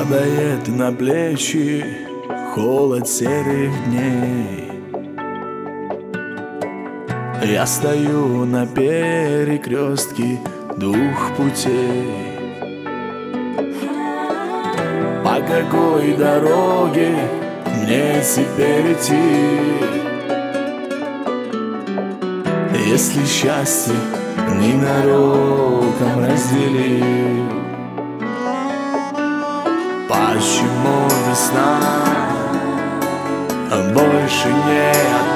Падает на плечи холод серых дней. Я стою на перекрестке двух путей. По какой дороге мне теперь идти, если счастье ненароком разделил? Почему весна больше не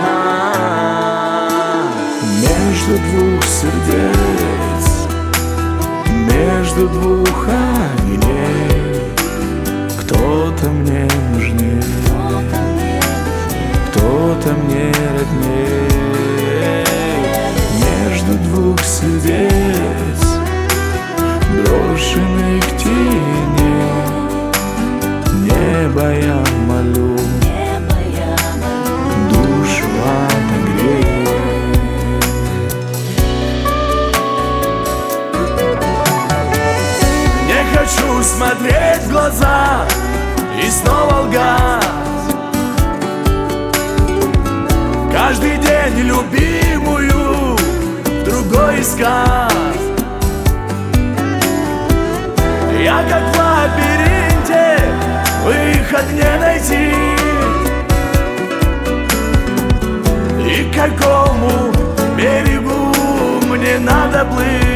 одна? Между двух сердец, между двух огней, кто-то мне нужнее, кто-то мне роднее. Между двух сердец, брошенных в тени, небо я молю, душу отогрей. Не хочу смотреть в глаза и снова лгать. Каждый день любимую в другой искать. Я как в лабиринте, выход не найти. И к какому берегу мне надо плыть?